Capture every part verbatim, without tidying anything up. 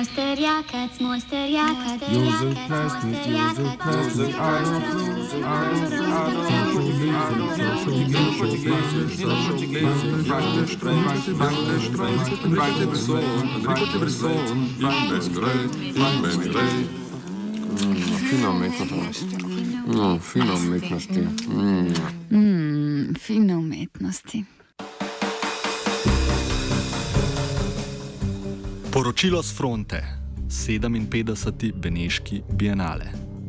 Mosterjakac, Mosterjakac, Jozef Plesnik, Jozef Plesnik, Adolf Luther, Adolf Fina umetnost. No, fina umetnosti. Mm, fina umetnosti. Poročilo s fronte. sedeminpetdeseti Beneški bienale.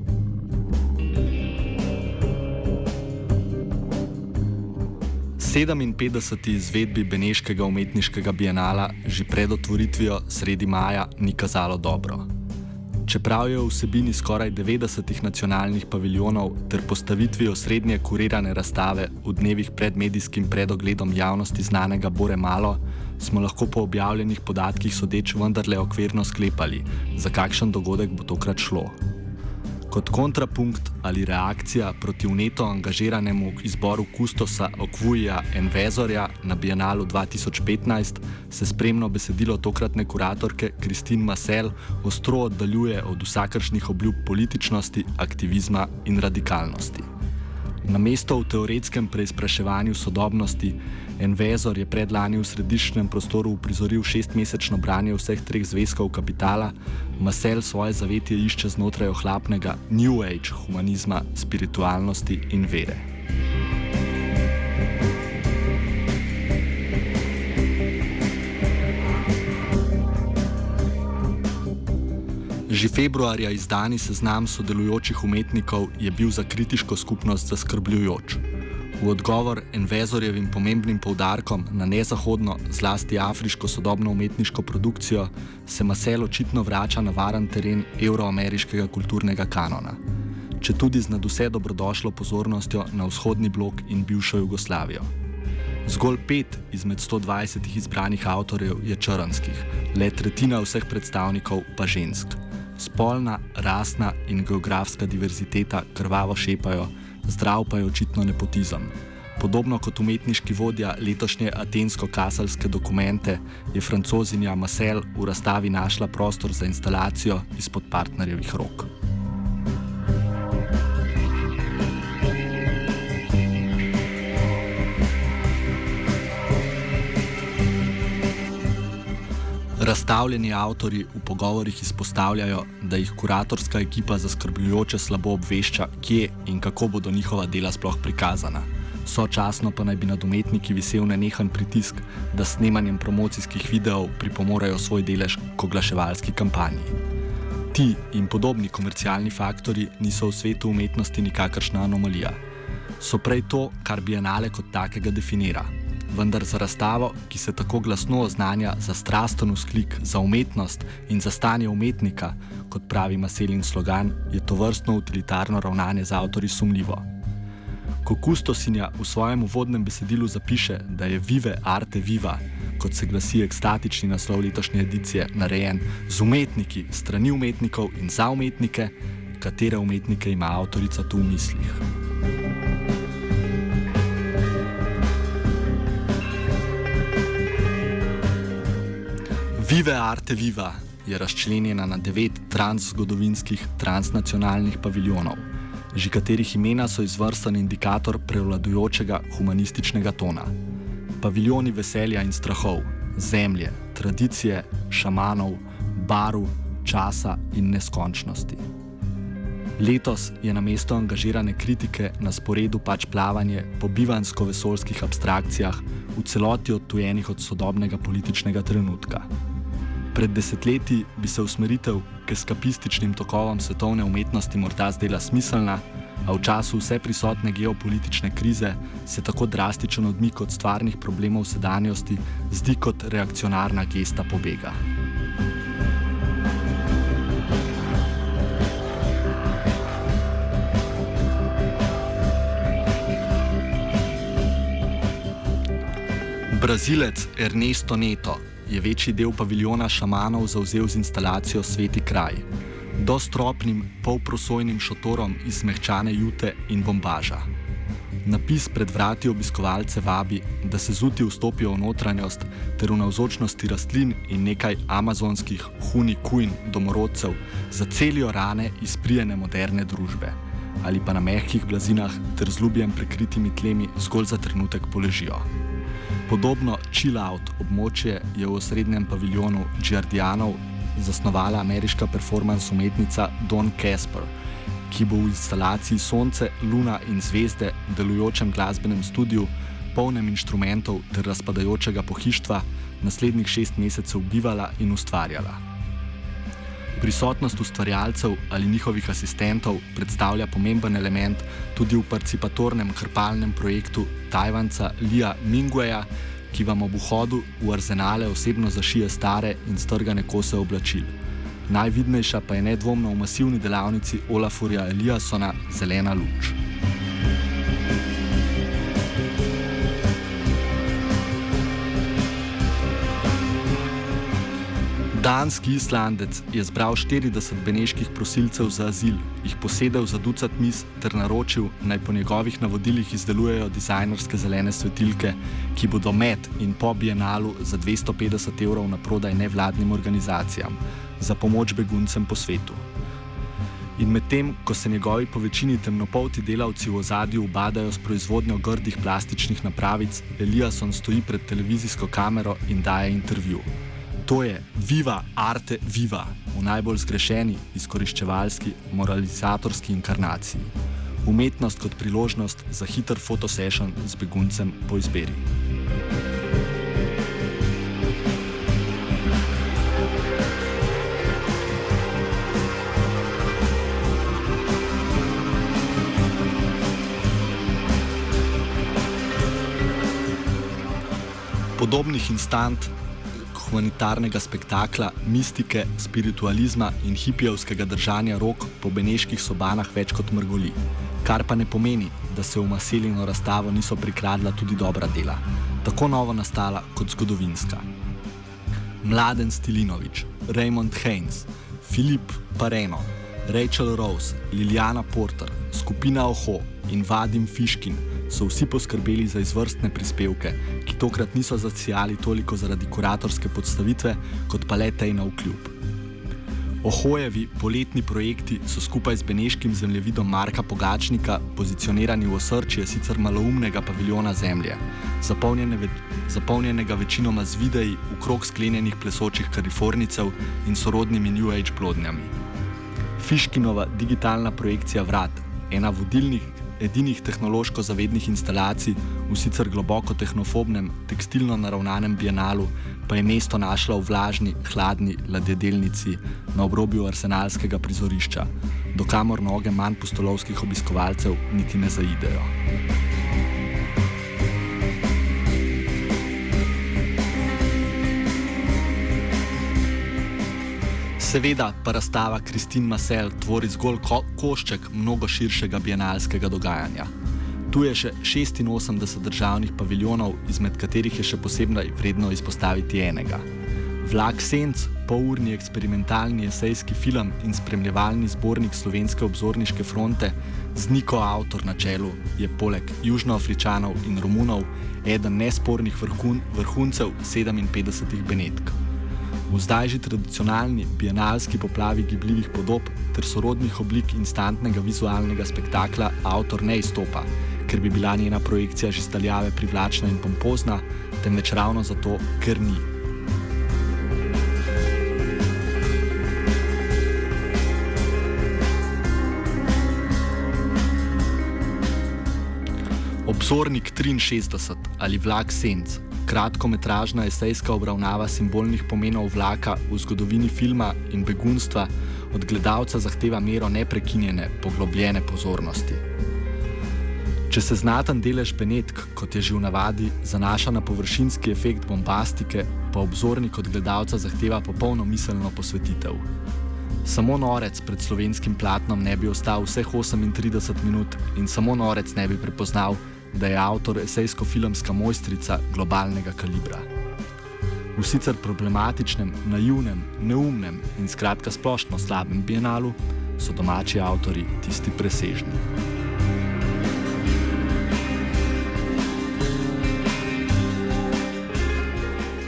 sedeminpetdeseti izvedbi Beneškega umetniškega bienala že pred otvoritvijo sredi maja ni kazalo dobro. Čeprav je v vsebini skoraj devetdesetih nacionalnih paviljonov ter postavitvijo srednje kurirane razstave v dnevih pred medijskim predogledom javnosti znanega bore malo, smo lahko po objavljenih podatkih sodeč vendarle okvirno sklepali, za kakšen dogodek bo tokrat šlo. Kot kontrapunkt ali reakcija proti vneto angažiranemu izboru kustosa Okvuja Envezorja na Bienalu dva tisoč petnajst se spremno besedilo tokratne kuratorke Kristin Masel ostro oddaljuje od vsakršnih obljub političnosti, aktivizma in radikalnosti. Namesto v teoretskem preizpraševanju sodobnosti, Envezor je predlani v središčnem prostoru uprizoril šestmesečno branje vseh treh zvezkov Kapitala, Masel svoje zavetje išče znotraj ohlapnega New Age humanizma, spiritualnosti in vere. Že februarja izdani seznam sodelujočih umetnikov je bil za kritiško skupnost zaskrbljujoč. V odgovor Envezorjevim pomembnim poudarkom na nezahodno, zlasti afriško sodobno umetniško produkcijo se Masel očitno vrača na varen teren evroameriškega kulturnega kanona, četudi z nadvse dobrodošlo pozornostjo na vzhodni blok in bivšo Jugoslavijo. Zgolj pet izmed sto dvajsetih izbranih avtorjev je črnskih, le tretjina vseh predstavnikov pa žensk. Spolna, rasna in geografska diverziteta krvavo šepajo, zdrav pa je očitno nepotizem. Podobno kot umetniški vodja letošnje atensko-kasalske dokumente je Francozinja Masel v razstavi našla prostor za instalacijo izpod partnerjevih rok. Razstavljeni avtorji v pogovorih izpostavljajo, da jih kuratorska ekipa zaskrbljujoče slabo obvešča, kje in kako bodo njihova dela sploh prikazana. Sočasno pa naj bi nad umetniki visel nenehen pritisk, da s snemanjem promocijskih videov pripomorejo svoj delež k oglaševalski kampanji. Ti in podobni komercialni faktorji niso v svetu umetnosti nikakršna anomalija. So prej to, kar bienale kot takega definira. Vendar za razstavo, ki se tako glasno oznanja za strasten vzklik, za umetnost in za stanje umetnika, kot pravi Maselin slogan, je to vrstno utilitarno ravnanje z avtorji sumljivo. Ko kustosinja v svojem uvodnem besedilu zapiše, da je Vive Arte Viva, kot se glasi ekstatični naslov letošnje edicije, narejen z umetniki, strani umetnikov in za umetnike, katere umetnike ima avtorica tu v mislih. Vive Arte Viva je razčlenjena na devet transzgodovinskih, transnacionalnih paviljonov, že katerih imena so izvrsten indikator prevladujočega humanističnega tona. Paviljoni veselja in strahov, zemlje, tradicije, šamanov, baru, časa in neskončnosti. Letos je namesto angažirane kritike na sporedu pač plavanje po bivansko-vesoljskih abstrakcijah v celoti odtujenih od sodobnega političnega trenutka. Pred desetletji bi se usmeritev k eskapističnim tokovom svetovne umetnosti morda zdela smiselna, a v času vse prisotne geopolitične krize se tako drastičen odmik od stvarnih problemov sedanjosti zdi kot reakcionarna gesta pobega. Brazilec Ernesto Neto je večji del paviljona šamanov zavzel z instalacijo Sveti kraj, dostropnim polprosojnim šotorom iz zmehčane jute in bombaža. Napis pred vrati obiskovalce vabi, da se zuti vstopijo v notranjost ter v navzočnosti rastlin in nekaj amazonskih huni-kuin domorodcev zacelijo rane izprijene moderne družbe ali pa na mehkih blazinah ter z ljubjem prekritimi tlemi zgolj za trenutek poležijo. Podobno chill-out območje je v osrednjem paviljonu Giardianov zasnovala ameriška performance umetnica Dawn Casper, ki bo v instalaciji Sonce, Luna in zvezde, delujočem glasbenem studiu, polnem inštrumentov ter razpadajočega pohištva, naslednjih šest mesecev bivala in ustvarjala. Prisotnost ustvarjalcev ali njihovih asistentov predstavlja pomemben element tudi v participatornem krpalnem projektu Tajvanca Lija Mingweja, ki vam ob vhodu v arzenale osebno zašije stare in strgane kose oblačil. Najvidnejša pa je nedvomno v masivni delavnici Olafurja Eliassona Zelena luč. Danski Islandec je zbral štirideset beneških prosilcev za azil, jih posedel za ducat miz ter naročil, naj po njegovih navodilih izdelujejo dizajnerske zelene svetilke, ki bodo med in po bienalu za dvesto petdeset evrov na prodaj nevladnim organizacijam za pomoč beguncem po svetu. In medtem, ko se njegovi povečini temnopolti delavci v ozadju ubadajo s proizvodnjo grdih plastičnih napravic, Eliasson stoji pred televizijsko kamero in daje intervju. To je Viva Arte Viva v najbolj zgrešeni, izkoriščevalski, moralizatorski inkarnaciji. Umetnost kot priložnost za hiter fotosession z beguncem po izbiri. Podobnih instant humanitarnega spektakla, mistike, spiritualizma in hipijevskega držanja rok po beneških sobanah več kot mrgoli, kar pa ne pomeni, da se v Maselino razstavo niso prikradla tudi dobra dela, tako novo nastala kot zgodovinska. Mladen Stilinović, Raymond Haynes, Filip Pareno, Rachel Rose, Liliana Porter, skupina Oho in Vadim Fiškin so vsi poskrbeli za izvrstne prispevke, ki tokrat niso zasijali toliko zaradi kuratorske podstavitve, kot pa le tej navkljub. Ohojevi poletni projekti so skupaj z beneškim zemljevidom Marka Pogačnika pozicionirani v osrčje sicer maloumnega paviljona Zemlje, zapolnjene ve zapolnjenega večinoma z videi v krog sklenjenih plesočih kalifornicev in sorodnimi New Age plodnjami. Fiškinova digitalna projekcija Vrat, ena vodilnih edinih tehnološko zavednih instalacij v sicer globoko tehnofobnem, tekstilno naravnanem bienalu, pa je mesto našla v vlažni, hladni ladjedelnici na obrobju arsenalskega prizorišča, dokamor noge manj pustolovskih obiskovalcev niti ne zaidejo. Seveda pa razstava Christine Massel tvori zgolj ko košček mnogo širšega bienalskega dogajanja. Tu je še šestinosemdeset državnih paviljonov, izmed katerih je še posebno vredno izpostaviti enega. Vlak senc, polurni eksperimentalni esejski film in spremljevalni zbornik Slovenske obzorniške fronte z Niko Avtor na čelu je poleg Južnoafričanov in Romunov eden nespornih vrhun vrhuncev sedeminpetdesetih Benetk. V zdaj že tradicionalni bienalski poplavi gibljivih podob ter sorodnih oblik instantnega vizualnega spektakla avtor ne izstopa, ker bi bila njena projekcija že staljave privlačna in pompozna, temveč ravno zato, ker ni. Obzornik triinšestdeset ali Vlak senc, kratkometražna esejska obravnava simbolnih pomenov vlaka v zgodovini filma in begunstva, od gledalca zahteva mero neprekinjene, poglobljene pozornosti. Če se znaten delež Benetk, kot je že v navadi, zanaša na površinski efekt bombastike, pa obzornik od gledalca zahteva popolno miselno posvetitev. Samo norec pred slovenskim platnom ne bi ostal vseh osemintrideset minut in samo norec ne bi prepoznal, da je avtor esejsko-filmska mojstrica globalnega kalibra. V sicer problematičnem, naivnem, neumnem in skratka splošno slabem bienalu so domači avtorji tisti presežni.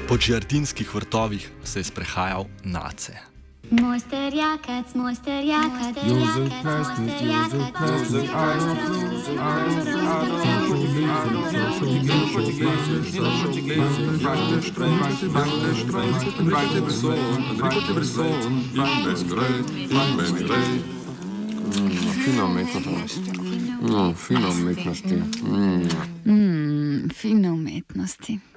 Po džardinskih vrtovih se je sprehajal Nace. Mojster Jakac, mojster Jakac, Jozef Pesnik, Jozef Pesnik, Adolf Loser, Adolf Fina umetnost. No, fina umetnosti. Mm, fine umetnosti.